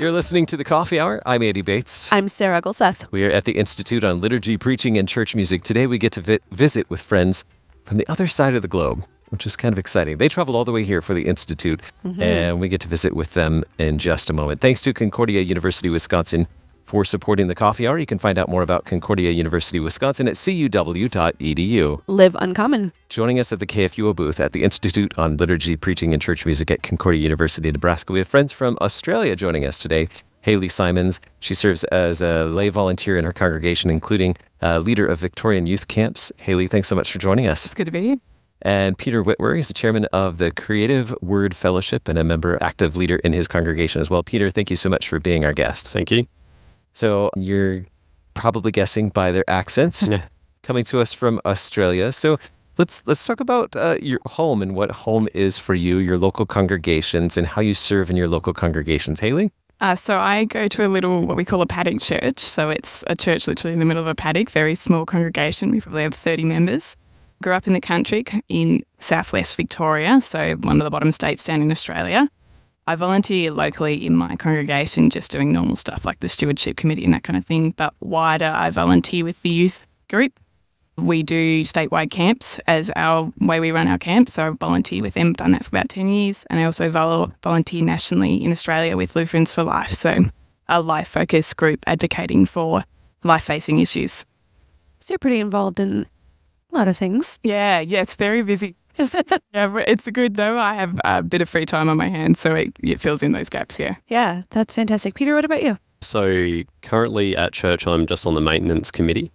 You're listening to The Coffee Hour. I'm Andy Bates. I'm Sarah Gulseth. We are at the Institute on Liturgy, Preaching, and Church Music. Today we get to visit with friends from the other side of the globe, which is kind of exciting. They traveled all the way here for the Institute, and we get to visit with them in just a moment. Thanks to Concordia University, Wisconsin, for supporting The Coffee Hour. You can find out more about Concordia University, Wisconsin at cuw.edu. Live uncommon. Joining us at the KFUO booth at the Institute on Liturgy, Preaching, and Church Music at Concordia University, Nebraska, we have friends from Australia joining us today. Haley Simons. She serves as a lay volunteer in her congregation, including leader of Victorian youth camps. Haley, thanks so much for joining us. It's good to be here. And Peter Whitwer, he's the chairman of the Creative Word Fellowship and a member, active leader in his congregation as well. Peter, thank you so much for being our guest. Thank you. So you're probably guessing by their accents, coming to us from Australia. So let's talk about your home and what home is for you, your local congregations, and how you serve in your local congregations. Haley? So I go to a little, what we call a paddock church. So it's a church literally in the middle of a paddock, very small congregation. We probably have 30 members. Grew up in the country in southwest Victoria, so one of the bottom states down in Australia. I volunteer locally in my congregation, just doing normal stuff like the stewardship committee and that kind of thing. But wider, I volunteer with the youth group. We do statewide camps as our way we run our camps. So I volunteer with them, done that for about 10 years. And I also volunteer nationally in Australia with Lutherans for Life. So a life-focused group advocating for life-facing issues. So you're pretty involved in a lot of things. Yeah, it's very busy. Yeah, it's good though. I have a bit of free time on my hands, so it fills in those gaps, yeah. Yeah, that's fantastic. Peter, what about you? So currently at church, I'm just on the maintenance committee.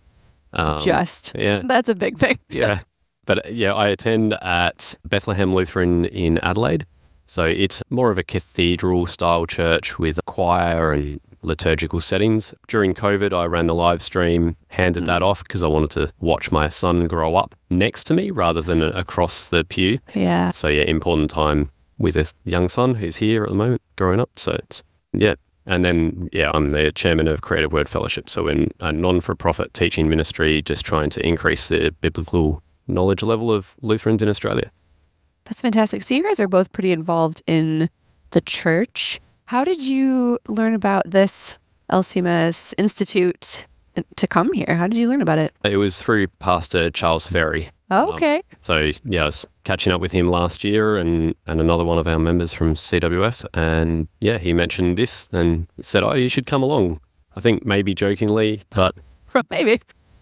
Yeah. That's a big thing. Yeah. But yeah, I attend at Bethlehem Lutheran in Adelaide. So it's more of a cathedral style church with a choir and liturgical settings. During COVID, I ran the live stream, handed that off because I wanted to watch my son grow up next to me rather than across the pew. Yeah. So yeah, important time with a young son who's here at the moment, growing up. So it's, yeah. And then, yeah, I'm the chairman of Creative Word Fellowship. So in a non-for-profit teaching ministry, just trying to increase the biblical knowledge level of Lutherans in Australia. That's fantastic. So you guys are both pretty involved in the church. How did you learn about this LCMS Institute to come here? How did you learn about it? It was through Pastor Charles Ferry. Oh, okay. So yeah, I was catching up with him last year and another one of our members from CWF. And yeah, he mentioned this and said, oh, you should come along. I think maybe jokingly, but Maybe.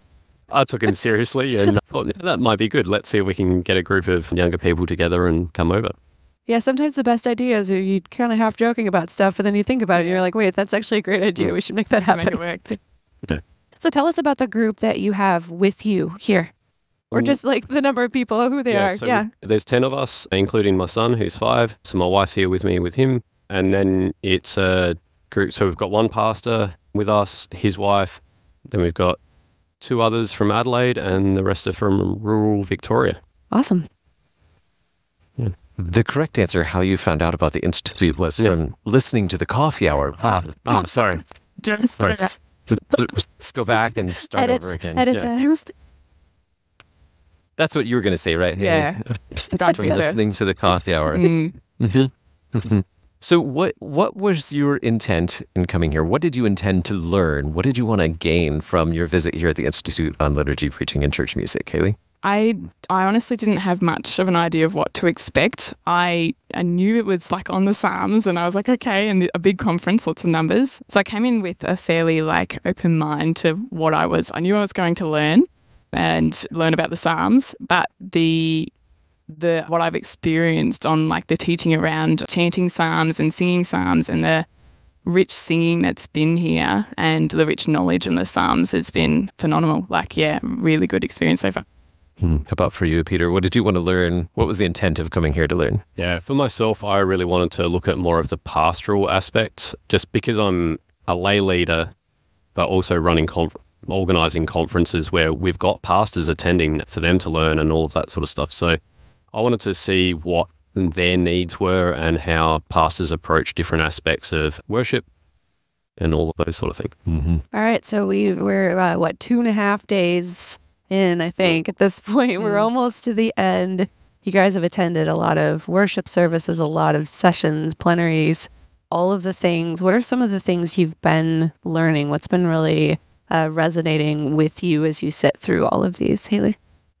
I took him seriously and thought, yeah, that might be good. Let's see if we can get a group of younger people together and come over. Yeah, sometimes the best ideas are you kind of half joking about stuff, but then you think about it and you're like, wait, that's actually a great idea. We should make that happen. Make it work. Okay. So tell us about the group that you have with you here. Or just like the number of people, who they are. So Yeah. there's 10 of us, including my son, who's 5. So my wife's here with me with him. And then it's a group. So we've got one pastor with us, his wife. Then we've got 2 others from Adelaide and the rest are from rural Victoria. Awesome. The correct answer, how you found out about the Institute, was from listening to The Coffee Hour. I'm sorry. Sorry. Let's go back and start over again. Edit Yeah. that. That's what you were going to say, right? Yeah. From listening to The Coffee Hour. So what was your intent in coming here? What did you intend to learn? What did you want to gain from your visit here at the Institute on Liturgy, Preaching, and Church Music, Haley? I honestly didn't have much of an idea of what to expect. I knew it was like on the Psalms and I was like, okay, and a big conference, lots of numbers. So I came in with a fairly like open mind to what I knew I was going to learn and learn about the Psalms, but the what I've experienced on like the teaching around chanting Psalms and singing Psalms and the rich singing that's been here and the rich knowledge in the Psalms has been phenomenal. Like, yeah, really good experience so far. How about for you, Peter? What did you want to learn? What was the intent of coming here to learn? Yeah, for myself, I really wanted to look at more of the pastoral aspects just because I'm a lay leader, but also organising conferences where we've got pastors attending for them to learn and all of that sort of stuff. So I wanted to see what their needs were and how pastors approach different aspects of worship and all of those sort of things. All right. So we're 2.5 days in, I think, at this point. We're almost to the end. You guys have attended a lot of worship services, a lot of sessions, plenaries. all of the things, what are some of the things you've been learning? What's been really resonating with you as you sit through all of these, Haley?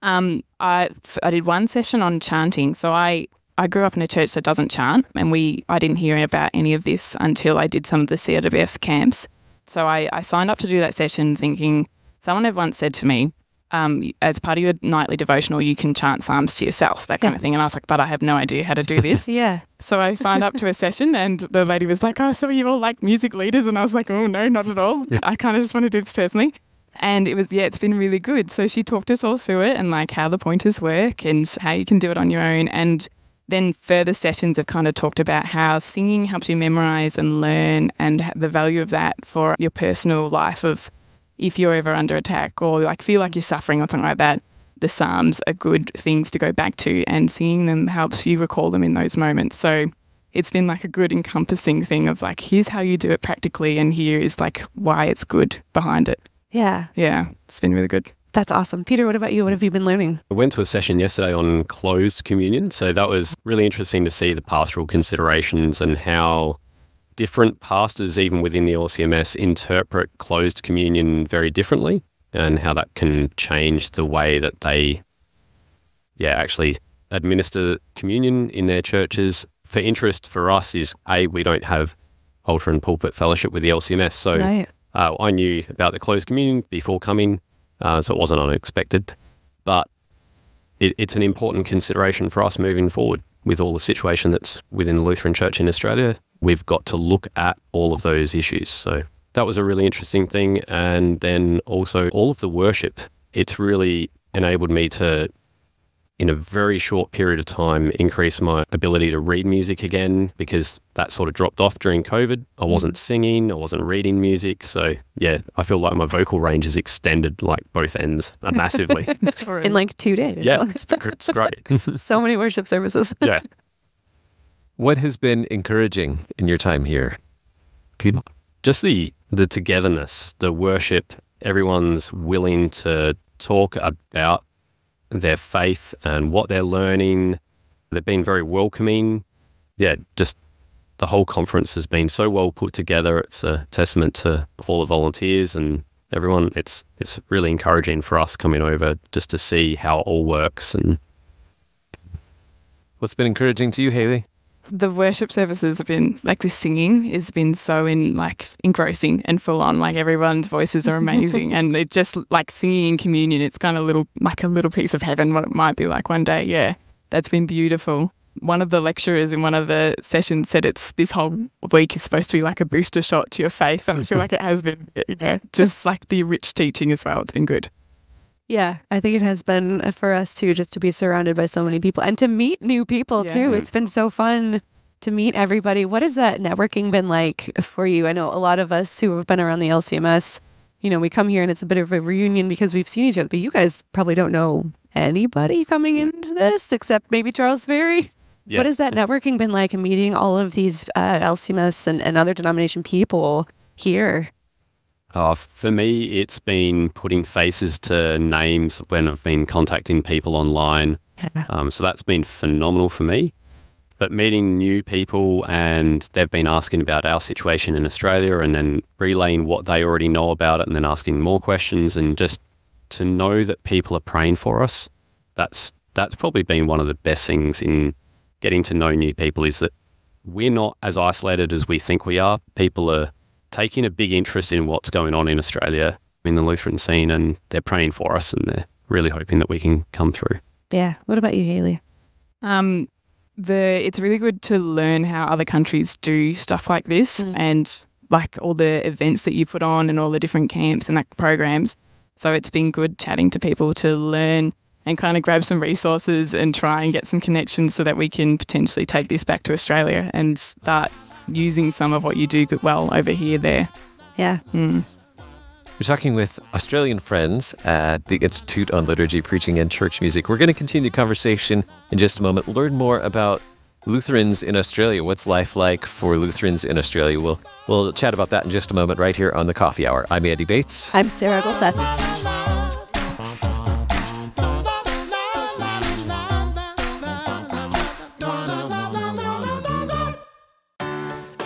I did one session on chanting. So I grew up in a church that doesn't chant, and I didn't hear about any of this until I did some of the CRWF camps. So I signed up to do that session thinking, someone had once said to me, as part of your nightly devotional, you can chant psalms to yourself, that kind of thing. And I was like, but I have no idea how to do this. Yeah. So I signed up to a session, and the lady was like, oh, so you all like music leaders? And I was like, oh, no, not at all. Yeah. I kind of just want to do this personally. And it's been really good. So she talked us all through it and like how the pointers work and how you can do it on your own. And then further sessions have kind of talked about how singing helps you memorize and learn, and the value of that for your personal life of if you're ever under attack or like feel like you're suffering or something like that. The Psalms are good things to go back to, and singing them helps you recall them in those moments. So it's been like a good encompassing thing of like, here's how you do it practically, and here is like why it's good behind it. Yeah. Yeah, it's been really good. That's awesome. Peter, what about you? What have you been learning? I went to a session yesterday on closed communion. So that was really interesting to see the pastoral considerations and how different pastors, even within the LCMS, interpret closed communion very differently, and how that can change the way that they actually administer communion in their churches. For interest for us is, we don't have altar and pulpit fellowship with the LCMS. So Right. I knew about the closed communion before coming, so it wasn't unexpected. But it's an important consideration for us moving forward with all the situation that's within the Lutheran Church in Australia. We've got to look at all of those issues. So that was a really interesting thing. And then also all of the worship, it's really enabled me to, in a very short period of time, increase my ability to read music again, because that sort of dropped off during COVID. I wasn't singing, I wasn't reading music. So yeah, I feel like my vocal range is extended like both ends massively. In like 2 days. Yeah, it's great. So many worship services. Yeah. What has been encouraging in your time here, Peter? Just the togetherness, the worship. Everyone's willing to talk about their faith and what they're learning. They've been very welcoming. Yeah, just the whole conference has been so well put together. It's a testament to all the volunteers and everyone. It's really encouraging for us coming over just to see how it all works. And what's been encouraging to you, Haley? The worship services have been, like the singing has been so engrossing and full on, like everyone's voices are amazing. And it just like singing in communion, it's kind of like a little piece of heaven, what it might be like one day. Yeah, that's been beautiful. One of the lecturers in one of the sessions said this whole week is supposed to be like a booster shot to your faith. And I feel like it has been, just like the rich teaching as well. It's been good. Yeah, I think it has been for us too, just to be surrounded by so many people and to meet new people too. It's been so fun to meet everybody. What has that networking been like for you? I know a lot of us who have been around the LCMS, we come here and it's a bit of a reunion because we've seen each other, but you guys probably don't know anybody coming into this except maybe Charles Ferry. Yeah. What has that networking been like and meeting all of these LCMS and other denomination people here? For me, it's been putting faces to names when I've been contacting people online. So that's been phenomenal for me. But meeting new people, and they've been asking about our situation in Australia and then relaying what they already know about it and then asking more questions, and just to know that people are praying for us, that's probably been one of the best things in getting to know new people, is that we're not as isolated as we think we are. People are taking a big interest in what's going on in Australia in the Lutheran scene, and they're praying for us and they're really hoping that we can come through. Yeah. What about you, Haley? It's really good to learn how other countries do stuff like this and like all the events that you put on and all the different camps and like programs. So it's been good chatting to people to learn and kind of grab some resources and try and get some connections so that we can potentially take this back to Australia and start using some of what you do well over here, there. Yeah. We're talking with Australian friends at the Institute on Liturgy, Preaching and Church Music. We're going to continue the conversation in just a moment, learn more about Lutherans in Australia. What's life like for Lutherans in Australia? We'll chat about that in just a moment right here on the Coffee Hour. I'm Andy Bates. I'm Sarah Golseth.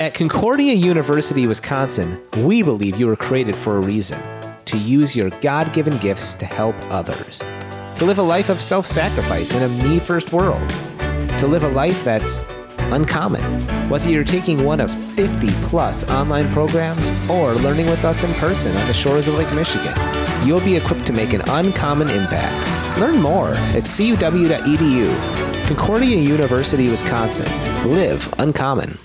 At Concordia University, Wisconsin, we believe you were created for a reason, to use your God-given gifts to help others, to live a life of self-sacrifice in a me-first world, to live a life that's uncommon. Whether you're taking one of 50-plus online programs or learning with us in person on the shores of Lake Michigan, you'll be equipped to make an uncommon impact. Learn more at cuw.edu. Concordia University, Wisconsin. Live uncommon.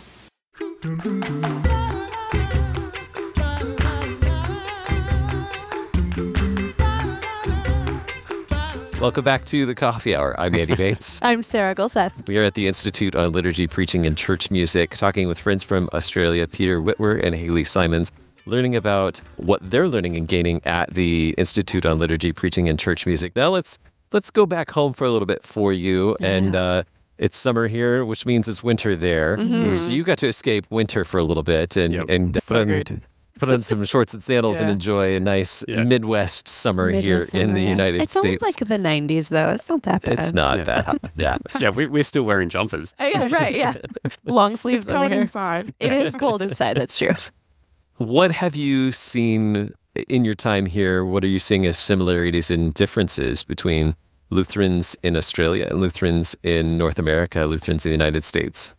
Welcome back to the Coffee Hour. I'm Andy Bates. I'm Sarah Gulseth. We are at the Institute on Liturgy, Preaching, and Church Music, talking with friends from Australia, Peter Whitwer and Haley Simons, learning about what they're learning and gaining at the Institute on Liturgy, Preaching, and Church Music. Now let's go back home for a little bit for you. Yeah. And it's summer here, which means it's winter there. Mm-hmm. So you got to escape winter for a little bit and put on some shorts and sandals and enjoy a nice Midwest summer here in the United States. It's only like the 90s, though. It's not that bad. It's not bad. Yeah, we're still wearing jumpers. Yeah, right, yeah. Long sleeves it's cold inside. It is cold inside, that's true. What have you seen in your time here? What are you seeing as similarities and differences between Lutherans in Australia and Lutherans in North America, Lutherans in the United States?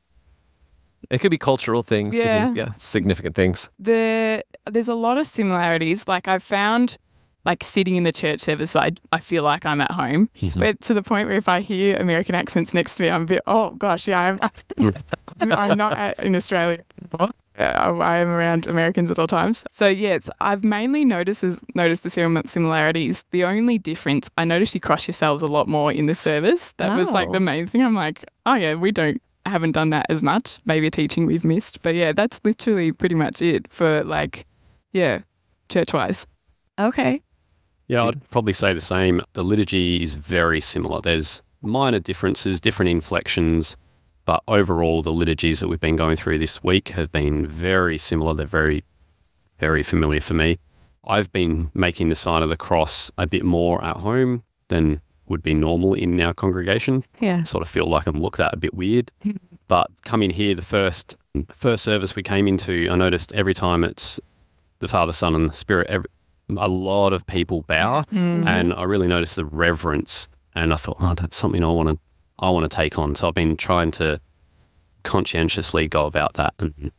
It could be cultural things, could be significant things. There's a lot of similarities. Like I've found, like sitting in the church service, I feel like I'm at home. But to the point where if I hear American accents next to me, I'm a bit, oh gosh, I'm not in Australia. I am around Americans at all times. So I've mainly noticed the similarities. The only difference, I noticed you cross yourselves a lot more in the service. That was like the main thing. I'm like, oh yeah, haven't done that as much. Maybe a teaching we've missed. But yeah, that's literally pretty much it for church-wise. Okay. Yeah, I'd probably say the same. The liturgy is very similar. There's minor differences, different inflections, but overall the liturgies that we've been going through this week have been very similar. They're very, very familiar for me. I've been making the sign of the cross a bit more at home than would be normal in our congregation. Yeah. Sort of feel like I'm looked at a bit weird. But coming here, the first service we came into, I noticed every time it's the Father, Son, and the Spirit, a lot of people bow, and I really noticed the reverence. And I thought, oh, that's something I want to take on. So I've been trying to conscientiously go about that, and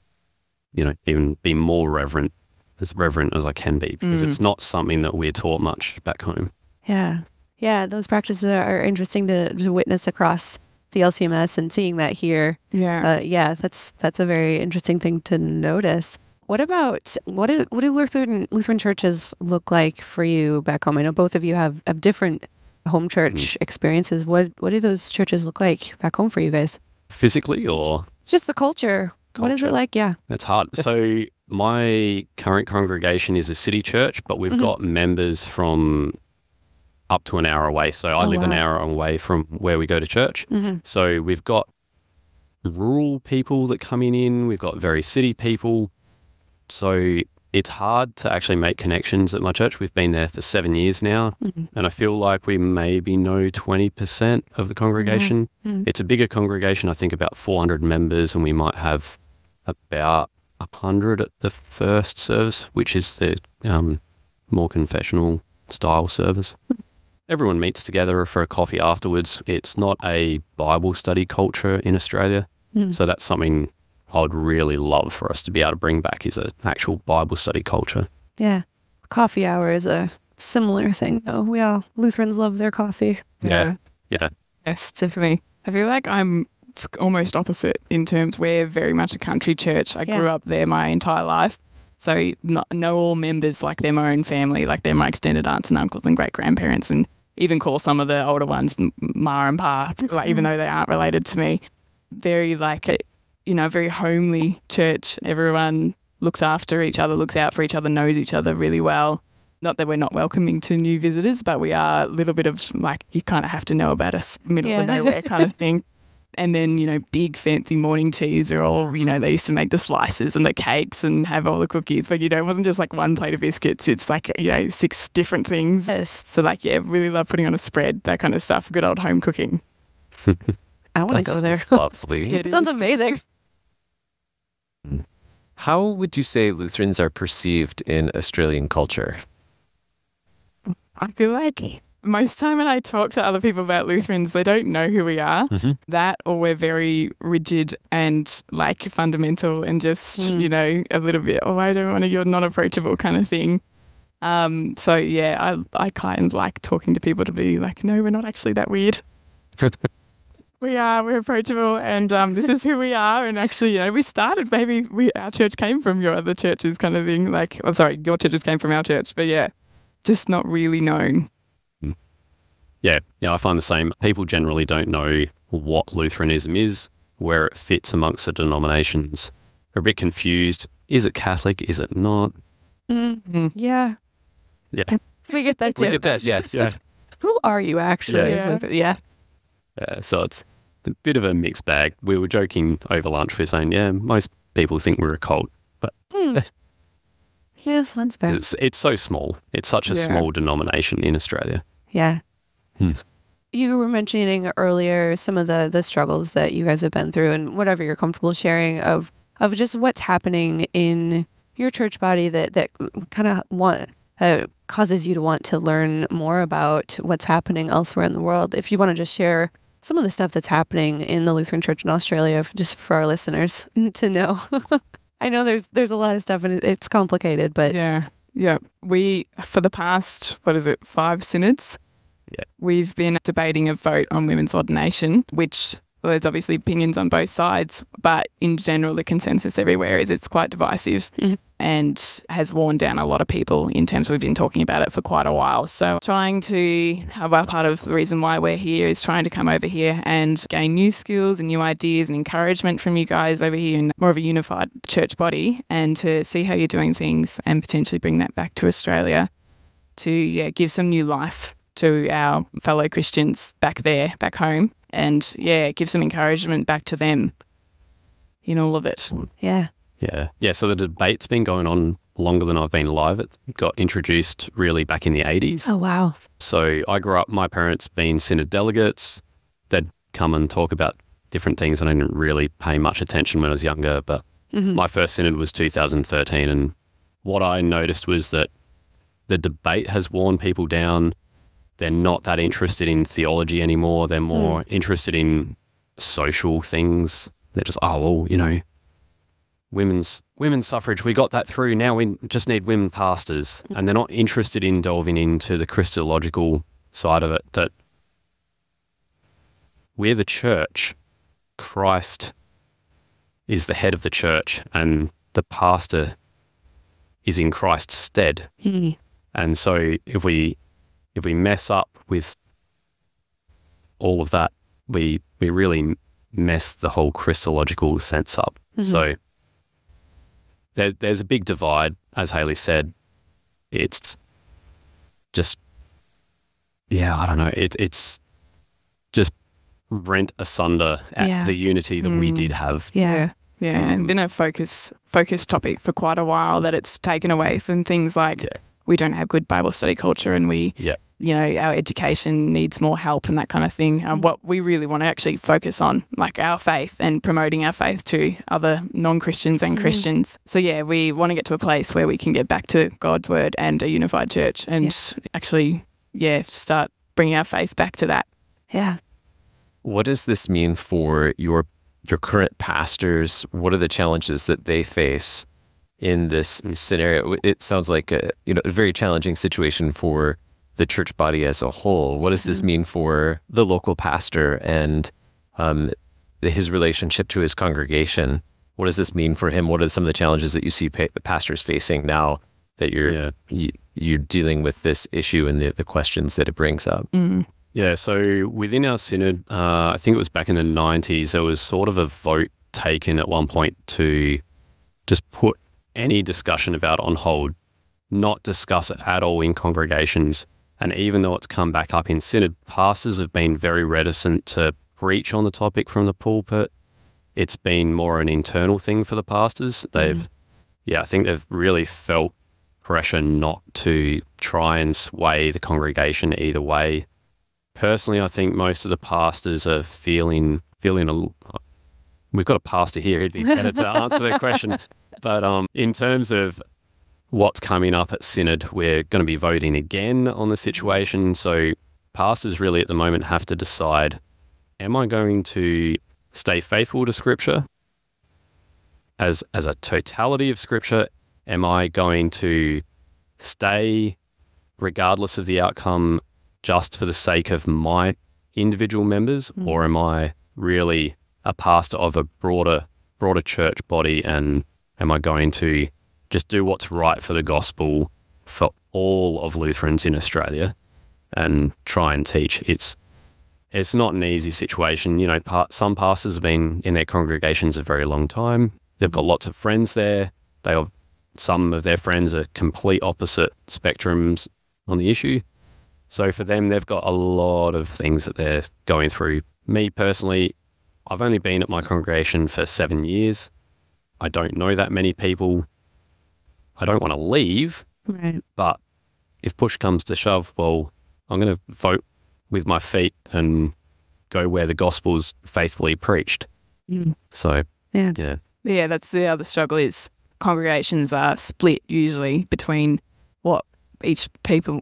even be more reverent as I can be, because it's not something that we're taught much back home. Yeah. Yeah, those practices are interesting to witness across the LCMS, and seeing that here. Yeah. That's a very interesting thing to notice. What about, what do Lutheran churches look like for you back home? I know both of you have different home church experiences. What do those churches look like back home for you guys? Physically or? Just the culture. What is it like? Yeah. It's hard. So my current congregation is a city church, but we've got members from up to an hour away. So I live an hour away from where we go to church. So we've got rural people that come in. We've got very city people. So it's hard to actually make connections at my church. We've been there for 7 years now, and I feel like we maybe know 20% of the congregation. It's a bigger congregation, I think about 400 members, and we might have about 100 at the first service, which is the more confessional style service. Everyone meets together for a coffee afterwards. It's not a Bible study culture in Australia. So that's something I would really love for us to be able to bring back, is an actual Bible study culture. Yeah. Coffee hour is a similar thing, though. Lutherans love their coffee. Yeah. Yes, definitely. I feel like I'm almost opposite in terms we're very much a country church. I grew up there my entire life. So know all members like they're my own family, like they're my extended aunts and uncles and great-grandparents, and even call some of the older ones Ma and Pa, like, even though they aren't related to me. Very very homely church. Everyone looks after each other, looks out for each other, knows each other really well. Not that we're not welcoming to new visitors, but we are a little bit of like, you kind of have to know about us, middle of nowhere kind of thing. And then, big fancy morning teas are all, they used to make the slices and the cakes and have all the cookies. But, it wasn't just like one plate of biscuits. It's like, 6 different things. Yes. So really love putting on a spread, that kind of stuff. Good old home cooking. I want to go there. Lovely. It sounds amazing. How would you say Lutherans are perceived in Australian culture? I feel like most time when I talk to other people about Lutherans, they don't know who we are. That, or we're very rigid and like fundamental and just, a little bit, I don't want to, you're not approachable kind of thing. So yeah, I kind of like talking to people to be like, no, we're not actually that weird. We're approachable, and this is who we are. And actually, we started, our church came from your other churches kind of thing. Like, I'm sorry, your churches came from our church, but yeah, just not really known. Yeah, I find the same. People generally don't know what Lutheranism is, where it fits amongst the denominations. They're a bit confused. Is it Catholic? Is it not? Yeah. Yeah. We get that too. We get that, yes. Yeah. Who are you actually? Yeah. So it's a bit of a mixed bag. We were joking over lunch. We're saying, most people think we're a cult, but Yeah, that's fair. it's so small. It's such a small denomination in Australia. Yeah. You were mentioning earlier some of the struggles that you guys have been through, and whatever you're comfortable sharing of just what's happening in your church body that kind of causes you to want to learn more about what's happening elsewhere in the world. If you want to just share some of the stuff that's happening in the Lutheran Church in Australia, just for our listeners to know. I know there's a lot of stuff and it's complicated, but Yeah. We, for the past, 5 synods, we've been debating a vote on women's ordination, which there's obviously opinions on both sides, but in general, the consensus everywhere is it's quite divisive and has worn down a lot of people in terms of we've been talking about it for quite a while. So part of the reason why we're here is trying to come over here and gain new skills and new ideas and encouragement from you guys over here in more of a unified church body, and to see how you're doing things and potentially bring that back to Australia to give some new life to our fellow Christians back home. And give some encouragement back to them in all of it. yeah. Yeah. So the debate's been going on longer than I've been alive. It got introduced really back in the 80s. Oh, wow. So I grew up, my parents being synod delegates. They'd come and talk about different things, and I didn't really pay much attention when I was younger. But my first synod was 2013. And what I noticed was that the debate has worn people down. They're not that interested in theology anymore. They're more interested in social things. They're just, women's suffrage, we got that through. Now we just need women pastors. And they're not interested in delving into the Christological side of it, that we're the church. Christ is the head of the church, and the pastor is in Christ's stead. And so if we mess up with all of that, we really mess the whole Christological sense up. So there's a big divide, as Hayley said. It's just, I don't know. It's just rent asunder at the unity that we did have. Yeah. And been a focus topic for quite a while, that it's taken away from things like we don't have good Bible study culture, and our education needs more help and that kind of thing. What we really want to actually focus on, like our faith and promoting our faith to other non-Christians and Christians. So we want to get to a place where we can get back to God's word and a unified church, and actually, start bringing our faith back to that. Yeah. What does this mean for your current pastors? What are the challenges that they face in this scenario? It sounds like a very challenging situation for the church body as a whole. What does this mean for the local pastor and his relationship to his congregation? What does this mean for him? What are some of the challenges that you see pastors facing now that you're dealing with this issue and the questions that it brings up? Yeah, so within our synod, I think it was back in the 90s, there was sort of a vote taken at one point to just put any discussion about it on hold, not discuss it at all in congregations. And even though it's come back up in synod, pastors have been very reticent to preach on the topic from the pulpit. It's been more an internal thing for the pastors. I think they've really felt pressure not to try and sway the congregation either way. Personally, I think most of the pastors are feeling we've got a pastor here. He'd be better to answer that question. But in terms of what's coming up at Synod, we're going to be voting again on the situation. So pastors really at the moment have to decide, am I going to stay faithful to Scripture as a totality of Scripture? Am I going to stay regardless of the outcome just for the sake of my individual members, or am I really a pastor of a broader church body, and am I going to just do what's right for the gospel for all of Lutherans in Australia and try and teach? It's not an easy situation. You know, some pastors have been in their congregations a very long time. They've got lots of friends there. Some of their friends are complete opposite spectrums on the issue. So for them, they've got a lot of things that they're going through. Me personally, I've only been at my congregation for 7 years. I don't know that many people. I don't want to leave, Right. but if push comes to shove, well, I'm going to vote with my feet and go where the gospel's faithfully preached. So, Yeah. yeah. Yeah, that's the other struggle is congregations are split usually between what each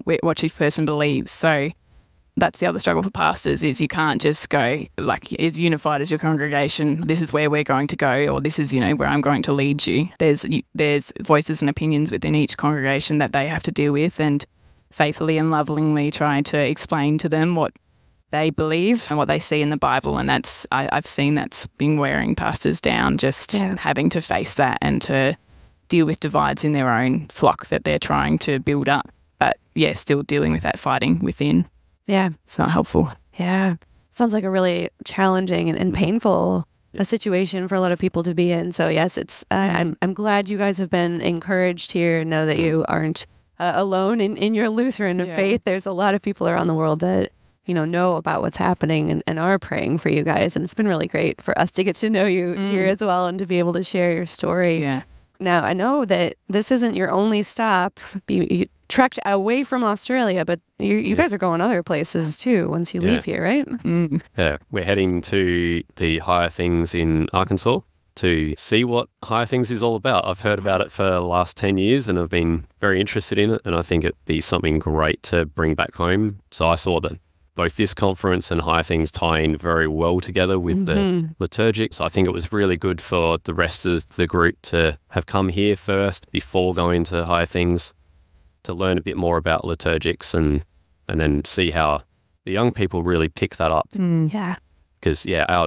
person believes. So that's the other struggle for pastors is you can't just go like as unified as your congregation. This is where we're going to go, or this is, you know, where I'm going to lead you. There's voices and opinions within each congregation that they have to deal with, and faithfully and lovingly try to explain to them what they believe and what they see in the Bible. And I've seen that's been wearing pastors down, just having to face that and to deal with divides in their own flock that they're trying to build up. But yeah, still dealing with that fighting within. Yeah. It's not helpful. Yeah. Sounds like a really challenging and painful a situation for a lot of people to be in. So yes, it's I'm glad you guys have been encouraged here. Know that you aren't alone in your Lutheran faith. There's a lot of people around the world that know about what's happening and are praying for you guys. And it's been really great for us to get to know you here as well and to be able to share your story. Yeah. Now, I know that this isn't your only stop. You trekked away from Australia, but you guys are going other places too once you leave here, right? Yeah, we're heading to the Higher Things in Arkansas to see what Higher Things is all about. I've heard about it for the last 10 years and I've been very interested in it, and I think it'd be something great to bring back home. So I saw that both this conference and Higher Things tie in very well together with the liturgic. So I think it was really good for the rest of the group to have come here first before going to Higher Things to learn a bit more about liturgics and then see how the young people really pick that up. Yeah. Because,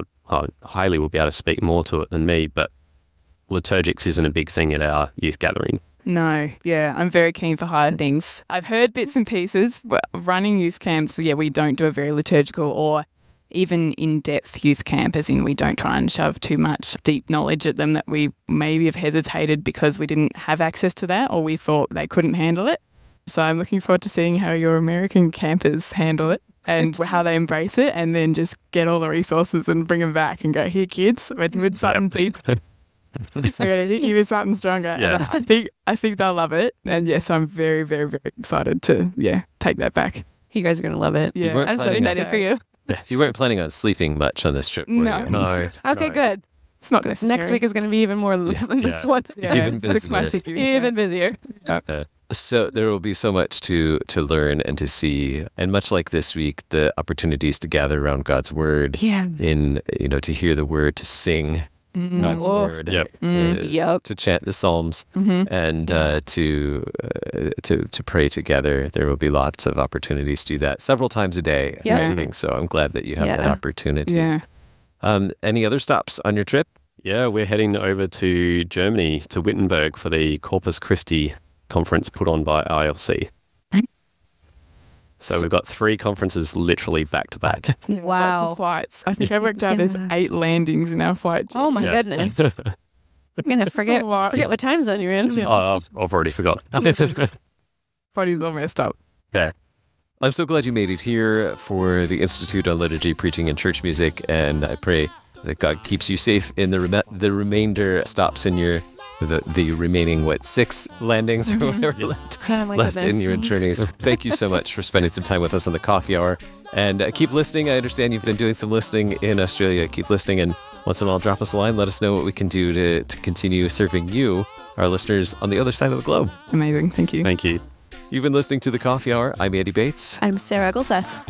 Hayley will be able to speak more to it than me, but liturgics isn't a big thing at our youth gathering. No, yeah, I'm very keen for Higher Things. I've heard bits and pieces. Running youth camps, we don't do a very liturgical or even in-depth youth camp, as in we don't try and shove too much deep knowledge at them that we maybe have hesitated because we didn't have access to that or we thought they couldn't handle it. So I'm looking forward to seeing how your American campers handle it and how they embrace it, and then just get all the resources and bring them back and go, here, kids, we're doing something deep. Even something stronger. Yeah. And I think they'll love it. And yes, I'm very, very, very excited to take that back. You guys are going to love it. Yeah. I'm so excited for you. You weren't planning on sleeping much on this trip, were No. you? No. Okay, good. It's not necessary. Next week is going to be even more than this one. Yeah. Even It's busier. classic. Even busier. So there will be so much to learn and to see, and much like this week, the opportunities to gather around God's word, Yeah. in to hear the word, to sing God's Oh. word, Yep. to chant the Psalms, and to pray together. There will be lots of opportunities to do that several times a day. Yeah. I think so. I'm glad that you have that Yeah. opportunity. Yeah. Any other stops on your trip? Yeah, we're heading over to Germany, to Wittenberg, for the Corpus Christi conference put on by ILC. So we've got 3 conferences literally back to back. Lots Wow. of flights. I think I worked out there's 8 landings in our flight. Oh my goodness. I'm going to forget what time zone you're in. I've already forgotten. Body's all messed up. Yeah. I'm so glad you made it here for the Institute on Liturgy, Preaching, and Church Music, and I pray that God keeps you safe in the remainder stops in your the remaining 6 landings or whatever left Oh my in goodness. your journeys. Thank you so much for spending some time with us on the coffee hour, and keep listening. I understand you've been doing some listening in Australia. Keep listening, and Once in a while, drop us a line. Let us know what we can do to continue serving you, our listeners, on the other side of the globe. Amazing. Thank you. Thank you. You've been listening to The Coffee Hour. I'm Andy Bates. I'm Sarah Eggleseth.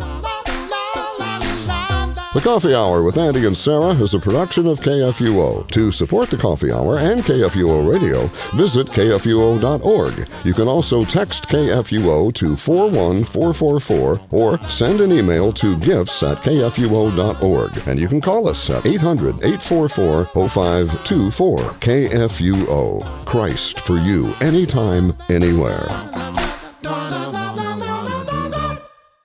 The Coffee Hour with Andy and Sarah is a production of KFUO. To support The Coffee Hour and KFUO Radio, visit KFUO.org. You can also text KFUO to 41444 or send an email to gifts@kfuo.org. And you can call us at 800-844-0524. KFUO. Christ for you, anytime, anywhere.